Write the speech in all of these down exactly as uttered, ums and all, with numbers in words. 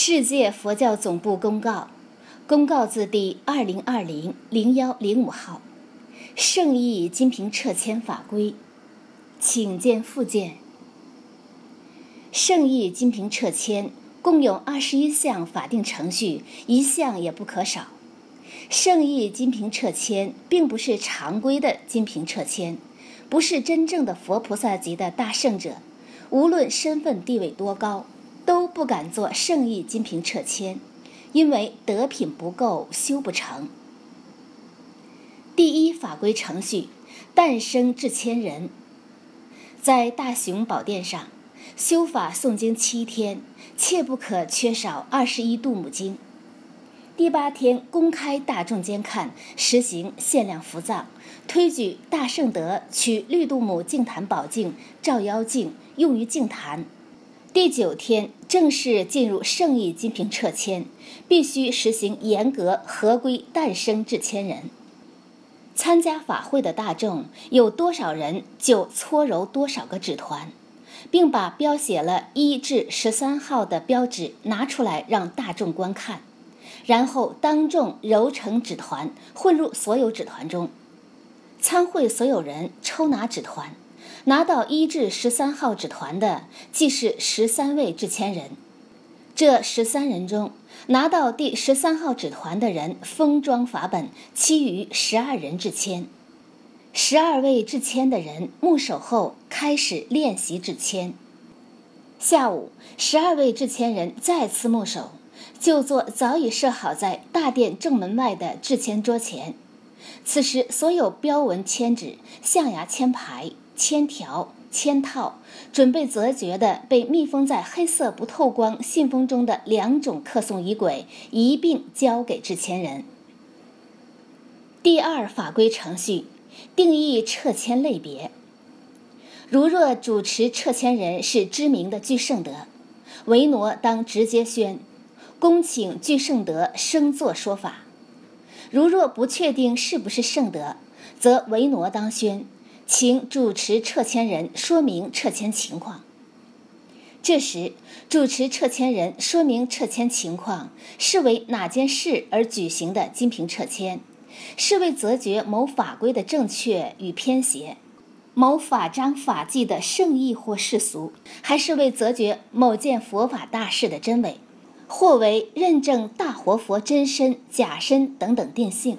世界佛教总部公告，公告字第二零二零零一零五号，圣意金瓶撤迁法规，请见附件。圣意金瓶撤迁共有二十一项法定程序，一项也不可少。圣意金瓶撤迁并不是常规的金瓶撤迁，不是真正的佛菩萨级的大圣者，无论身份地位多高，都不敢做圣意金瓶撤迁，因为德品不够，修不成。第一法规程序，诞生至千人。在大雄宝殿上，修法诵经七天，切不可缺少二十一度母经。第八天公开大众监看，实行限量服藏，推举大圣德取绿度母净坛宝镜、照妖镜用于净坛。第九天正式进入圣意金瓶撤迁，必须实行严格合规诞生至千人。参加法会的大众有多少人，就搓揉多少个纸团，并把标写了一至十三号的标纸拿出来让大众观看，然后当众揉成纸团，混入所有纸团中。参会所有人抽拿纸团，拿到一至十三号纸团的，即是十三位至千人。这十三人中，拿到第十三号纸团的人封装法本，其余十二人至千。十二位至千的人牧守后开始练习至千。下午，十二位至千人再次牧守，就坐早已设好在大殿正门外的至千桌前。此时，所有标文签纸、象牙签牌、签条、签套，准备择决的被密封在黑色不透光信封中的两种刻诵仪轨一并交给至千人。第二法规程序，定义撤迁类别。如若主持撤迁人是知名的具圣德，维挪当直接宣，恭请具圣德升座说法。如若不确定是不是圣德，则维挪当宣，请主持撤迁人说明撤迁情况。这时，主持撤迁人说明撤迁情况是为哪件事而举行的金瓶撤迁，是为择决某法规的正确与偏邪，某法章法纪的圣意或世俗，还是为择决某件佛法大事的真伪，或为认证大活佛真身、假身等等定性。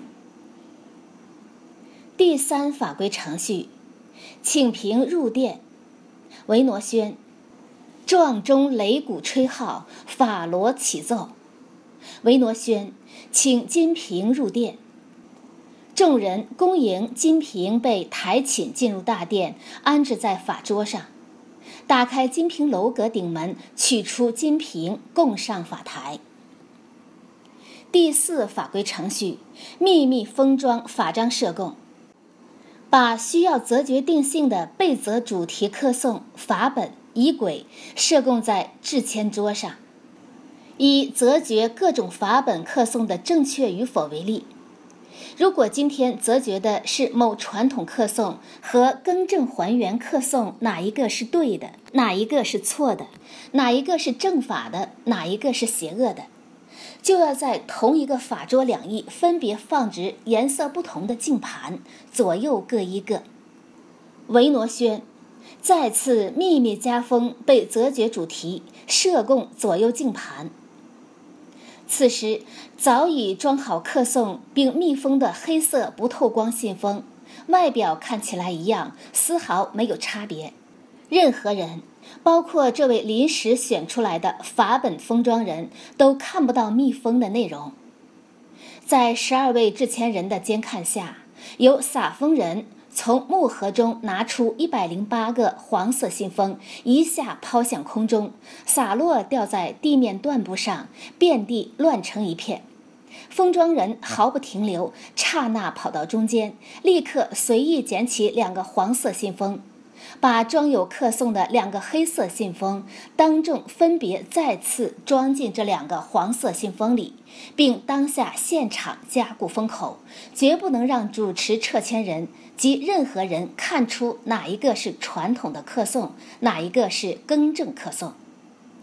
第三法规程序，请凭入殿。维挪宣，幢中擂鼓吹号，法螺起奏。维挪宣，请金瓶入殿。众人恭迎金瓶被抬请进入大殿，安置在法桌上。打开金瓶楼阁顶门，取出金瓶，供上法台。第四法规程序，秘密封装法章设供。把需要择决定性的被择主题刻诵法本仪轨设供在至千桌上，以择决各种法本刻诵的正确与否为例。如果今天择决的是某传统刻诵和更正还原刻诵哪一个是对的，哪一个是错的，哪一个是正法的，哪一个是邪恶的，就要在同一个法桌两翼分别放置颜色不同的镜盘，左右各一个。维挪宣，再次秘密加封被择决主题，设供左右镜盘。此时早已装好刻诵并密封的黑色不透光信封，外表看起来一样，丝毫没有差别。任何人，包括这位临时选出来的法本封装人，都看不到密封的内容。在十二位至千人的监看下，由撒封人从木盒中拿出一百零八个黄色信封，一下抛向空中，洒落掉在地面段部上，遍地乱成一片。封装人毫不停留，刹那跑到中间，立刻随意捡起两个黄色信封，把装有刻诵的两个黑色信封当众分别再次装进这两个黄色信封里，并当下现场加固封口，绝不能让主持撤迁人及任何人看出哪一个是传统的刻诵，哪一个是更正刻诵。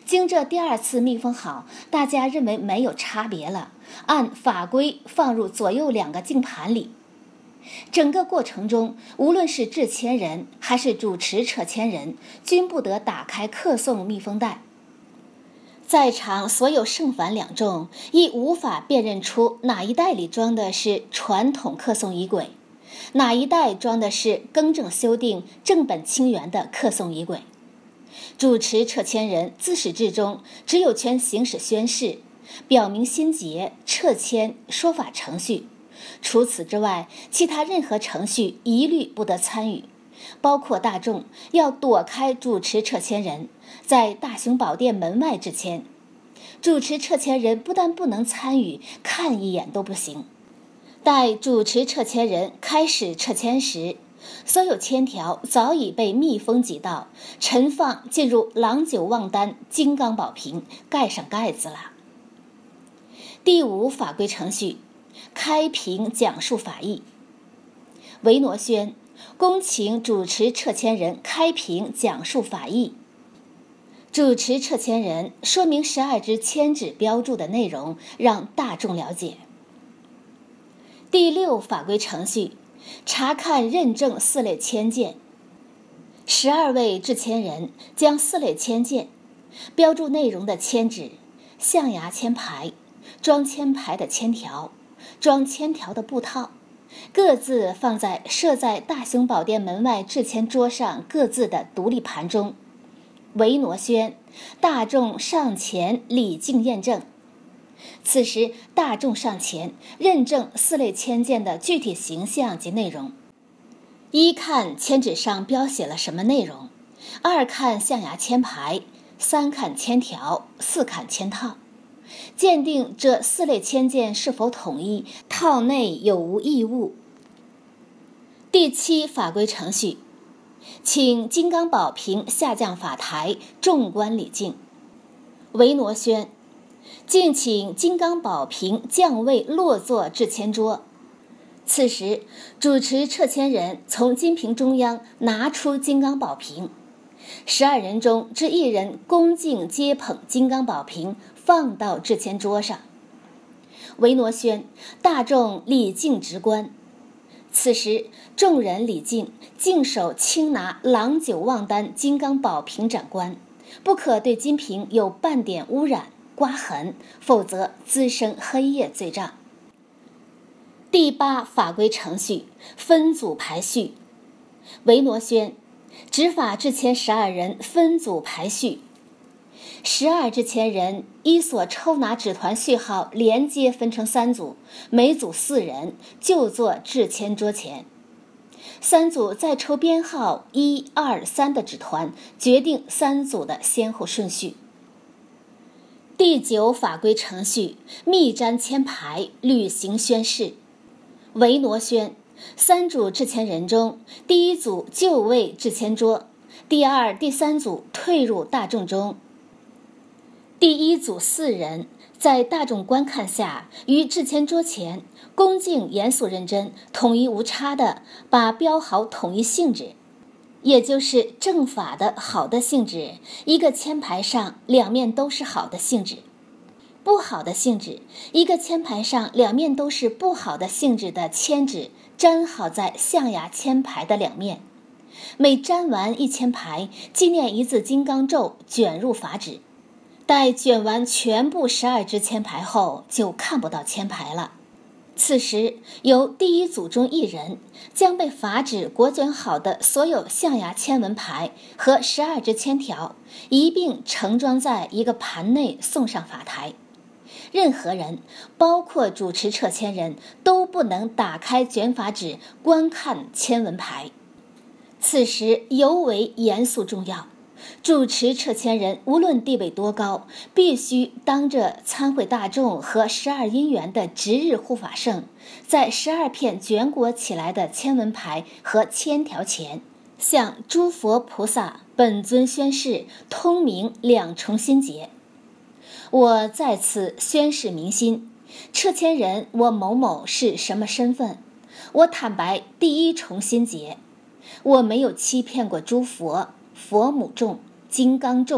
经这第二次密封好，大家认为没有差别了，按法规放入左右两个净盘里。整个过程中，无论是制签人还是主持撤签人，均不得打开刻送密封袋。在场所有圣凡两众亦无法辨认出哪一袋里装的是传统刻送仪轨，哪一袋装的是更正修订正本清源的刻送仪轨。主持撤签人自始至终只有权行使宣誓，表明心结、撤签、说法程序，除此之外，其他任何程序一律不得参与，包括大众要躲开主持撤签人，在大雄宝殿门外制签。主持撤签人不但不能参与，看一眼都不行。待主持撤签人开始撤签时，所有签条早已被密封几道，陈放进入郎酒旺丹金刚宝瓶，盖上盖子了。第五法规程序，开瓶讲述法义。维挪宣，恭请主持撤签人开瓶讲述法义。主持撤签人说明十二支签纸标注的内容，让大众了解。第六法规程序，查看认证四类签件。十二位制签人将四类签件、标注内容的签纸、象牙签牌、装签牌的签条、装签条的布套，各自放在设在大雄宝殿门外制签桌上各自的独立盘中。维挪宣，大众上前礼敬验证。此时大众上前认证四类签件的具体形象及内容，一看签纸上标写了什么内容，二看象牙签牌，三看签条，四看签套，鉴定这四类签件是否统一，套内有无异物。第七法规程序，请金刚宝瓶下降法台，众观礼敬。维挪宣，敬请金刚宝瓶降位落座制签桌。此时主持撤签人从金瓶中央拿出金刚宝瓶，十二人中之一人恭敬接捧金刚宝瓶，放到制签桌上。维挪宣，大众礼敬直观。此时众人礼敬，净手轻拿郎酒旺丹金刚宝瓶斩冠，不可对金瓶有半点污染、刮痕，否则滋生黑业罪障。第八法规程序，分组排序。维挪宣，执法制签十二人分组排序。十二制签人依所抽拿纸团序号连接分成三组，每组四人，就坐制签桌前。三组再抽编号一、二、三的纸团，决定三组的先后顺序。第九法规程序，密瞻签牌，履行宣誓。维挪宣，三组制签人中，第一组就位制签桌，第二、第三组退入大众中。第一组四人在大众观看下，于制签桌前恭敬严肃认真、统一无差地把标好统一性质，也就是正法的好的性质，一个签牌上两面都是好的性质；不好的性质，一个签牌上两面都是不好的性质的签纸粘好在象牙签牌的两面。每粘完一签牌，纪念一字金刚咒，卷入法纸。待卷完全部十二支签牌后，就看不到签牌了。此时由第一组中一人将被法纸裹卷好的所有象牙签文牌和十二支签条一并盛装在一个盘内送上法台。任何人，包括主持撤签人，都不能打开卷法纸观看签文牌。此时尤为严肃重要。主持撤签人无论地位多高，必须当着参会大众和十二因缘的值日护法圣，在十二片卷裹起来的签文牌和签条前，向诸佛菩萨本尊宣誓，通明两重心结。我在此宣誓明心，撤签人我某某是什么身份？我坦白第一重心结，我没有欺骗过诸佛、佛母众、金刚众、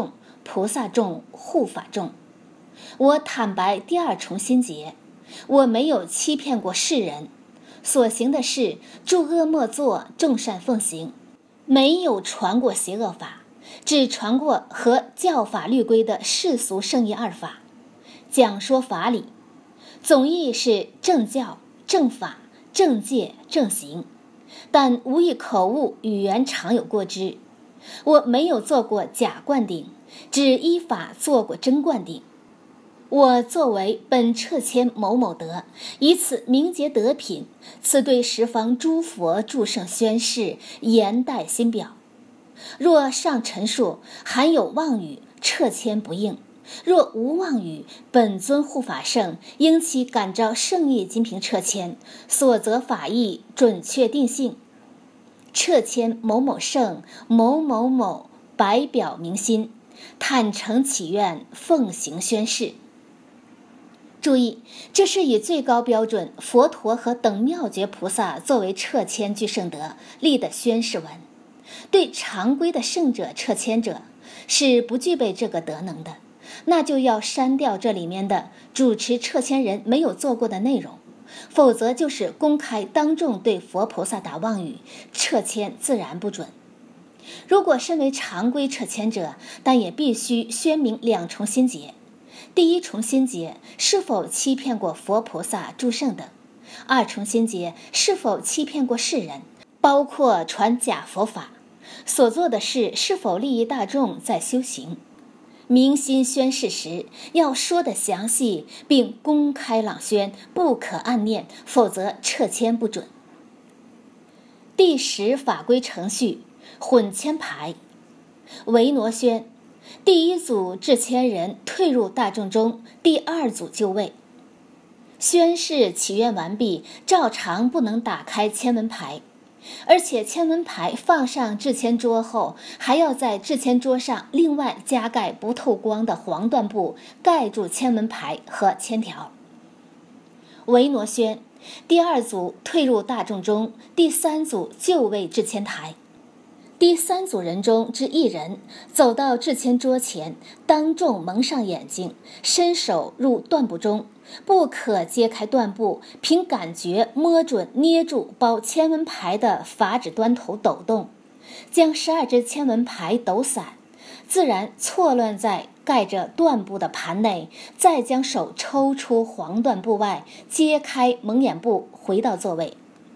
菩萨众、护法众。我坦白第二重心结，我没有欺骗过世人，所行的事，诸恶莫作，众善奉行，没有传过邪恶法，只传过和教法律规的世俗圣义二法，讲说法理，总意是正教、正法、正戒、正行，但无意口误，语言常有过之。我没有做过假灌顶，只依法做过真灌顶。我作为本彻谦某某德，以此名节德品，此对十方诸佛诸圣宣誓，言带心表。若上陈述含有妄语，彻谦不应；若无妄语，本尊护法圣应其感召圣意金瓶彻谦，所则法义准确定性。彻谦某某圣某某某白表明心，坦诚祈愿，奉行宣誓。注意，这是以最高标准佛陀和等妙觉菩萨作为彻谦具圣德立的宣誓文，对常规的圣者彻谦者是不具备这个德能的，那就要删掉这里面的主持彻谦人没有做过的内容，否则就是公开当众对佛菩萨打妄语，彻谦自然不准。如果身为常规彻谦者，但也必须宣明两重心结。第一重心结，是否欺骗过佛菩萨诸圣等；二重心结，是否欺骗过世人，包括传假佛法，所做的事是否利益大众在修行。明心宣誓时要说得详细，并公开朗宣，不可暗念，否则撤签不准。第十法规程序，混签牌。维挪宣，第一组制签人退入大众中，第二组就位。宣誓祈愿完毕，照常不能打开签文牌，而且签文牌放上制签桌后，还要在制签桌上另外加盖不透光的黄缎布，盖住签文牌和签条。维挪宣，第二组退入大众中，第三组就位制签台。第三组人中之一人走到制签桌前，当众蒙上眼睛，伸手入缎布中，不可揭开缎布，凭感觉摸准捏住包签文牌的法指端头抖动，将十二只签文牌抖散，自然错乱在盖着缎布的盘内，再将手抽出黄缎布外，揭开蒙眼布，回到座位。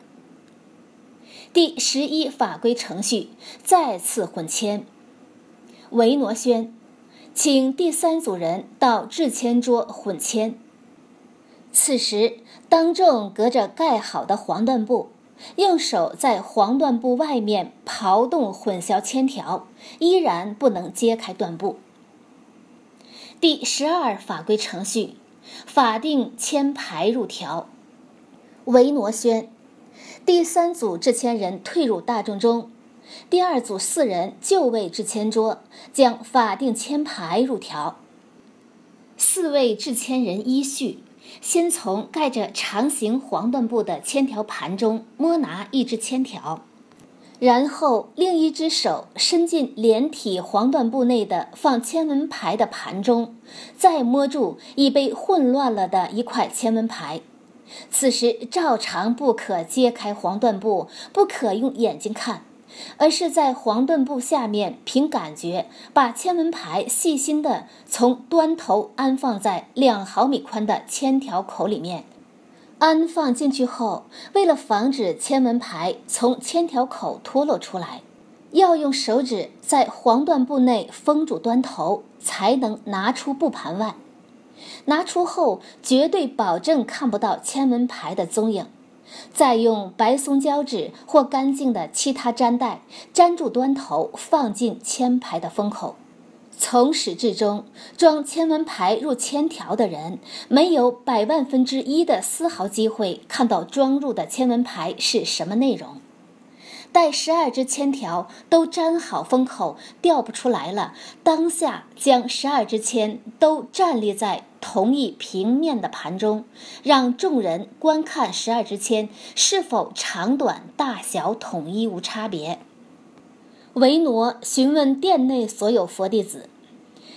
第十一法规程序，再次混签。维挪宣，请第三组人到制签桌混签。此时当众隔着盖好的黄缎布，用手在黄缎布外面刨动混淆签条，依然不能揭开缎布。第十二法规程序，法定签牌入条。维挪宣，第三组制签人退入大众中，第二组四人就位制签桌，将法定签牌入条。四位制签人依序，先从盖着长形黄缎布的签条盘中摸拿一只签条，然后另一只手伸进连体黄缎布内的放签文牌的盘中，再摸住已被混乱了的一块签文牌。此时照常不可揭开黄缎布，不可用眼睛看，而是在黄缎布下面凭感觉把签文牌细心地从端头安放在两毫米宽的签条口里面。安放进去后，为了防止签文牌从签条口脱落出来，要用手指在黄缎布内封住端头，才能拿出布盘外。拿出后绝对保证看不到签文牌的踪影，再用白松胶纸或干净的其他粘带粘住端头，放进签牌的封口。从始至终，装签文牌入签条的人没有百万分之一的丝毫机会看到装入的签文牌是什么内容。待十二只签条都粘好封口，掉不出来了，当下将十二支签都站立在同一平面的盘中，让众人观看十二支签是否长短大小统一无差别。维挪询问殿内所有佛弟子，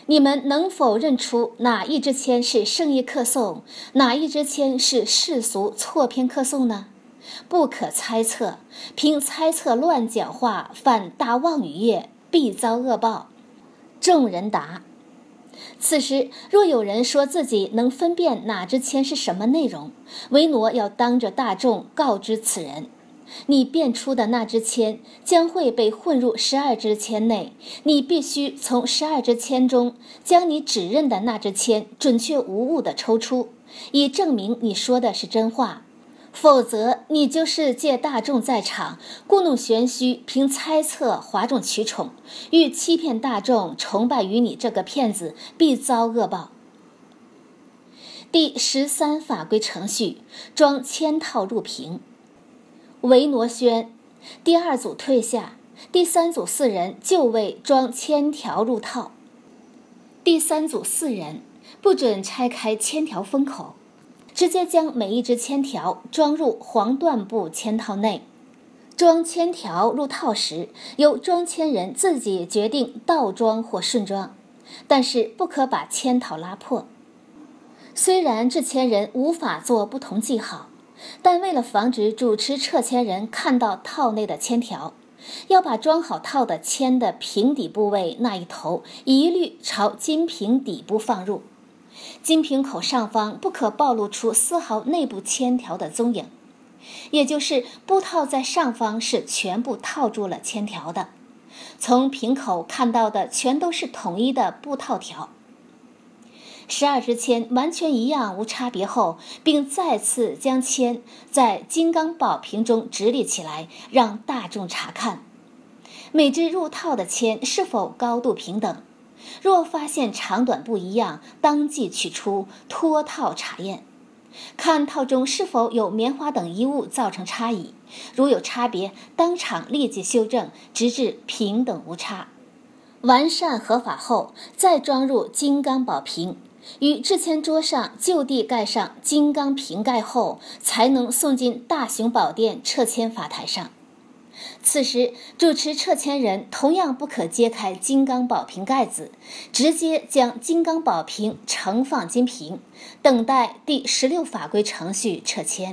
你们能否认出哪一支签是圣意客送，哪一支签是世俗错偏客送呢？不可猜测，凭猜测乱讲话，犯大妄语业，必遭恶报。众人答。此时若有人说自己能分辨哪支签是什么内容，维罗要当着大众告知此人，你辨出的那支签将会被混入十二支签内，你必须从十二支签中将你指认的那支签准确无误地抽出，以证明你说的是真话。否则你就是借大众在场，故弄玄虚，凭猜测哗众取宠，欲欺骗大众崇拜于你这个骗子，必遭恶报。第十三法规程序，装签套入瓶。维罗宣，第二组退下，第三组四人就位装签条入套。第三组四人不准拆开签条封口，直接将每一支签条装入黄缎布签套内。装签条入套时，由装签人自己决定倒装或顺装，但是不可把签套拉破。虽然制签人无法做不同记号，但为了防止主持撤签人看到套内的签条，要把装好套的签的瓶底部位那一头一律朝金瓶底部放入，金瓶口上方不可暴露出丝毫内部签条的踪影，也就是布套在上方是全部套住了签条的，从瓶口看到的全都是统一的布套条。十二支签完全一样无差别后，并再次将签在金刚宝瓶中直立起来，让大众查看每支入套的签是否高度平等，若发现长短不一样，当即取出脱套查验，看套中是否有棉花等衣物造成差异，如有差别，当场立即修正，直至平等无差。完善合法后，再装入金刚宝瓶，于制签桌上就地盖上金刚瓶盖后，才能送进大雄宝殿撤签法台上。此时主持撤签人同样不可揭开金刚宝瓶盖子，直接将金刚宝瓶盛放金瓶，等待第十六法规程序撤签。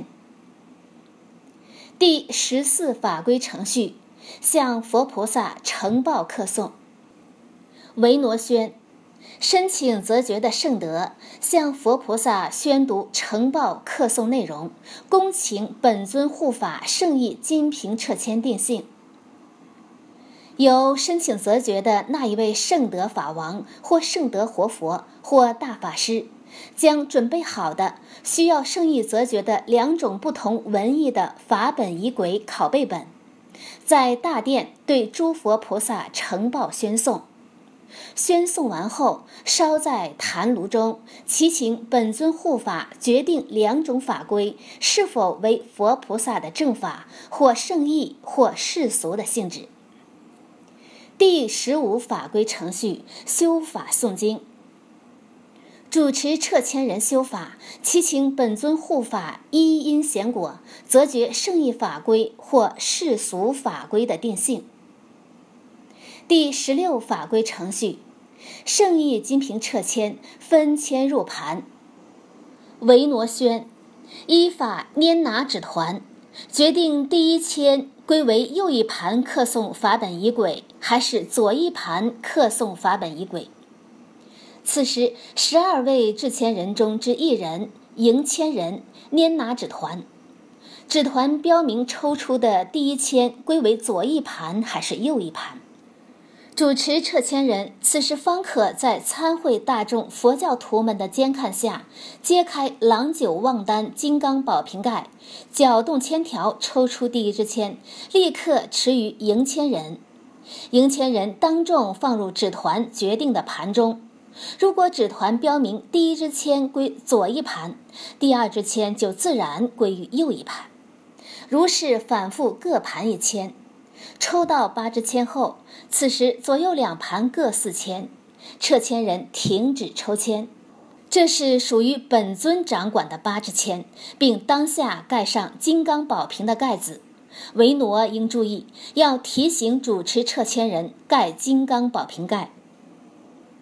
第十四法规程序，向佛菩萨呈报课诵。维罗宣，申请择觉的圣德向佛菩萨宣读呈报课诵内容，恭请本尊护法圣意金瓶撤签定性。由申请择觉的那一位圣德法王或圣德活佛或大法师，将准备好的需要圣意择觉的两种不同文义的法本仪轨拷贝本，在大殿对诸佛菩萨呈报宣诵。宣诵完后，烧在坛炉中，祈请本尊护法决定两种法规是否为佛菩萨的正法，或圣意，或世俗的性质。第十五法规程序，修法诵经。主持撤签人修法，祈请本尊护法依因显果，择觉圣意法规或世俗法规的定性。第十六法规程序，圣意金瓶撤签，分签入盘。维罗宣，依法拈拿指团，决定第一签归为右一盘课诵法本仪轨，还是左一盘课诵法本仪轨。此时十二位制签人中之一人迎签人拈拿指团，指团标明抽出的第一签归为左一盘还是右一盘。主持撤签人此时方可在参会大众佛教徒们的监看下，揭开郎酒旺丹金刚宝瓶盖，搅动签条，抽出第一支签，立刻持于迎签人。迎签人当众放入纸团决定的盘中。如果纸团标明第一支签归左一盘，第二支签就自然归于右一盘。如是反复各盘一签。抽到八支签后，此时左右两盘各四签，撤签人停止抽签。这是属于本尊掌管的八支签，并当下盖上金刚宝瓶的盖子。维罗应注意，要提醒主持撤签人盖金刚宝瓶盖。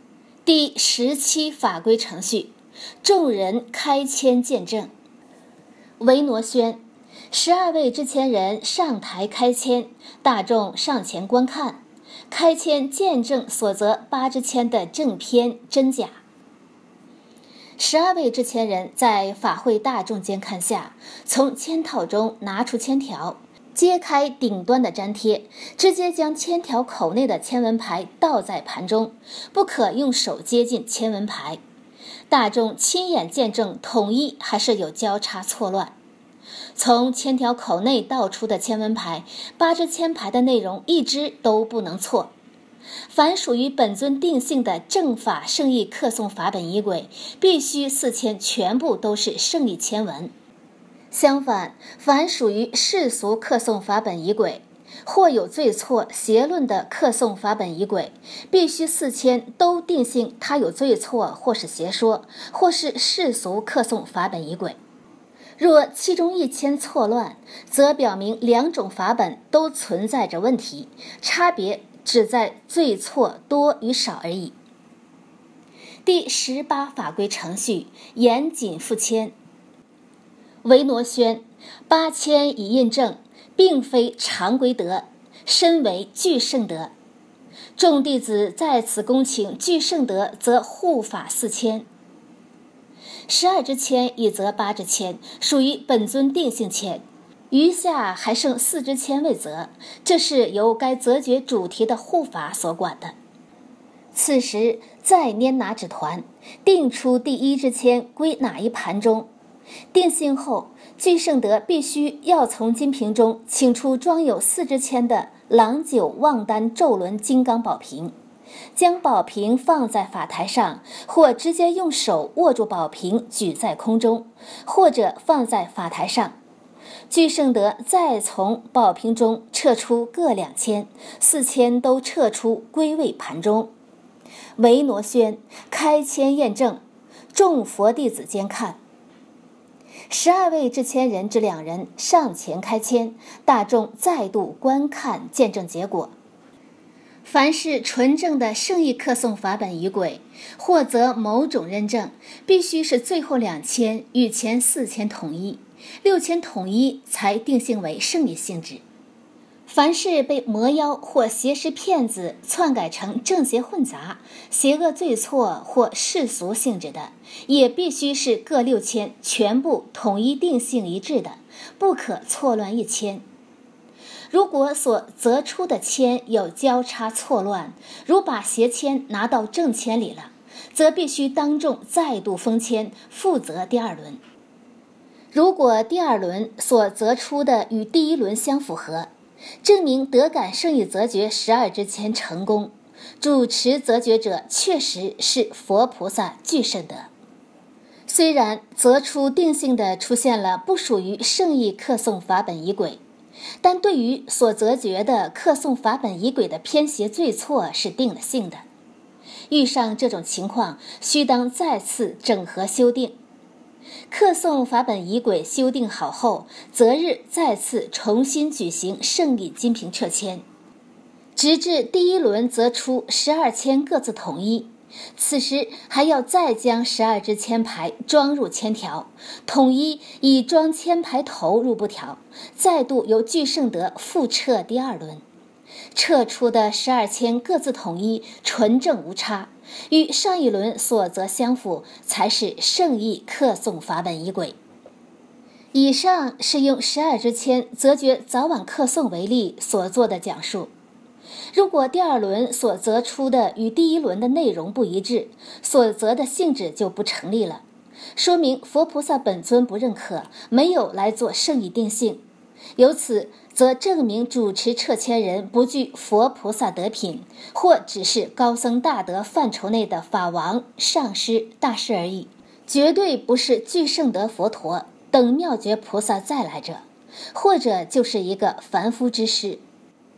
第十七法规程序，众人开签见证。维挪宣，十二位制签人上台开签，大众上前观看，开签见证所择八支签的正偏真假。十二位制签人在法会大众监看下，从签套中拿出签条，揭开顶端的粘贴，直接将签条口内的签文牌倒在盘中，不可用手接近签文牌。大众亲眼见证统一还是有交叉错乱。从签条口内倒出的签文牌，八支签牌的内容一支都不能错。凡属于本尊定性的正法圣意刻诵法本仪轨，必须四签全部都是圣意签文。相反，凡属于世俗刻诵法本仪轨，或有罪错邪论的刻诵法本仪轨，必须四签都定性它有罪错，或是邪说，或是世俗刻诵法本仪轨。若其中一签错乱，则表明两种法本都存在着问题，差别只在罪错多与少而已。第十八法规程序，严谨复签。维挪宣，八签已印证，并非常规德，身为具圣德。众弟子在此恭请具圣德，则护法四签。十二支签已择八支签，属于本尊定性签，余下还剩四支签未择，这是由该择决主题的护法所管的。此时再拈拿纸团，定出第一支签归哪一盘中。定性后，具圣德必须要从金瓶中请出装有四支签的郎九望丹咒轮金刚宝瓶，将宝瓶放在法台上，或直接用手握住宝瓶举在空中，或者放在法台上。具圣德再从宝瓶中撤出各两签，四签都撤出归位盘中。维挪宣，开签验证，众佛弟子监看。十二位制签人之两人上前开签，大众再度观看见证结果。凡是纯正的圣意刻诵法本仪轨，或则某种认证，必须是最后两签与前四签统一，六签统一才定性为圣意性质。凡是被魔妖或邪师骗子篡改成正邪混杂、邪恶罪错或世俗性质的，也必须是各六签全部统一定性一致的，不可错乱一签。如果所择出的签有交叉错乱，如把邪签拿到正签里了，则必须当众再度封签，复择第二轮。如果第二轮所择出的与第一轮相符合，证明得感圣意择决十二支签成功，主持择决者确实是佛菩萨具圣德。虽然择出定性的出现了不属于圣意刻诵法本仪轨，但对于所择决的刻诵法本仪轨的偏邪罪错是定了性的。遇上这种情况，须当再次整合修订。刻诵法本仪轨修订好后，择日再次重新举行圣意金瓶撤签，直至第一轮择出十二签各自统一。此时还要再将十二支签牌装入签条，统一以装签牌头入布条，再度由具圣德复撤第二轮。撤出的十二签各自统一，纯正无差，与上一轮所择相符，才是圣意刻诵法本仪轨。以上是用十二支签择决早晚刻诵为例所做的讲述。如果第二轮所择出的与第一轮的内容不一致，所择的性质就不成立了，说明佛菩萨本尊不认可，没有来做圣意定性。由此则证明主持撤签人不具佛菩萨德品，或只是高僧大德范畴内的法王、上师、大师而已，绝对不是具圣德佛陀等妙觉菩萨再来者，或者就是一个凡夫之师。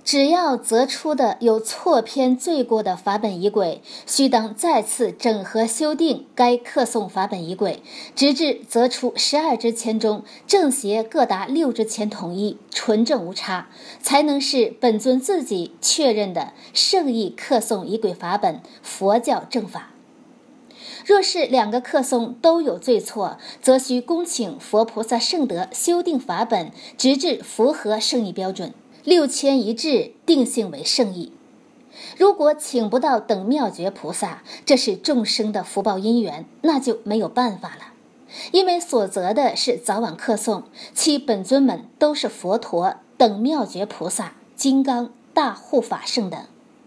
只要择出的有错偏罪过的法本仪轨，须当再次整合修订该刻诵法本仪轨，直至择出十二支签中正邪各达六支签统一，纯正无差，才能是本尊自己确认的圣意刻诵仪轨法本佛教正法。若是两个刻诵都有罪错，则需恭请佛菩萨圣德修订法本，直至符合圣意标准，六签一致，定性为圣意。如果请不到等妙觉菩萨，这是众生的福报因缘，那就没有办法了。因为所择的是早晚刻诵，其本尊们都是佛陀、等妙觉菩萨、金刚、大护法圣等。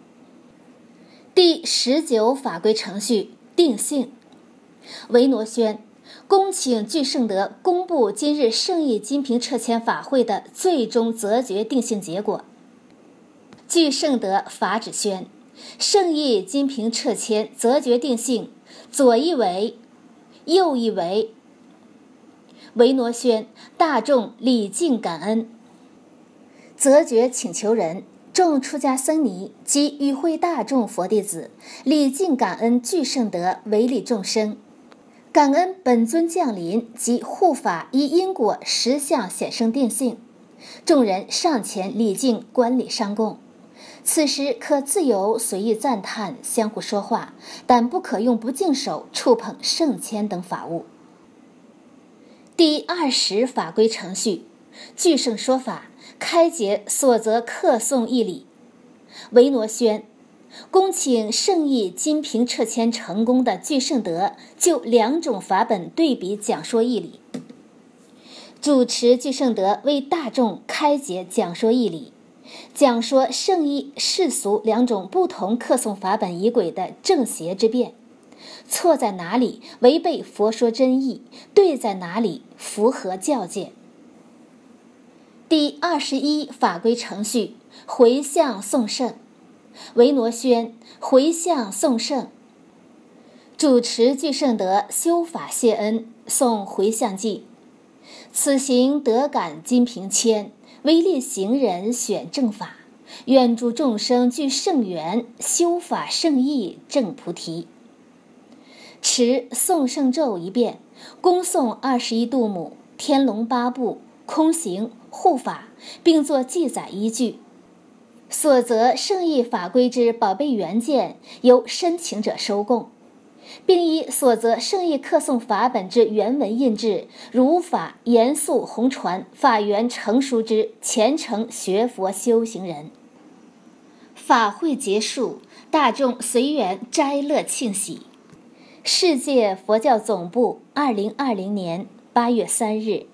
第十九法规程序定性。维挪宣，恭请具圣德公布今日圣意金瓶撤签法会的最终择决定性结果。具圣德法旨宣，圣意金瓶撤签择决定性，左一为，右一为。维挪宣，大众礼敬感恩。择决请求人众出家僧尼及与会大众佛弟子，礼敬感恩具圣德唯利众生，感恩本尊降临及护法依因果实相显生定性。众人上前礼敬观礼上供，此时可自由随意赞叹，相互说话，但不可用不净手触碰圣签等法物。第二十法规程序具圣说法，开解所择刻诵义理。维挪宣，恭请圣意金瓶撤签成功的具圣德就两种法本对比讲说义理。主持具圣德为大众开解讲说义理，讲说圣意世俗两种不同刻诵法本仪轨的正邪之辩，错在哪里违背佛说真意，对在哪里符合教戒。第二十一法规程序回向颂圣。维挪宣，回向颂圣。主持具圣德修法谢恩，诵回向偈。此行得感金瓶签，唯利行人选正法，愿诸众生具圣缘，修法圣意正菩提。持诵圣咒一遍，恭诵二十一度母、天龙八部、空行、护法，并作记载依据。所择圣意法规之宝贝原件，由申请者收供，并依所择圣意刻诵法本之原文印制，如法严肃弘传，法源成熟之虔诚学佛修行人。法会结束，大众随缘斋乐庆喜。世界佛教总部二零二零年八月三日。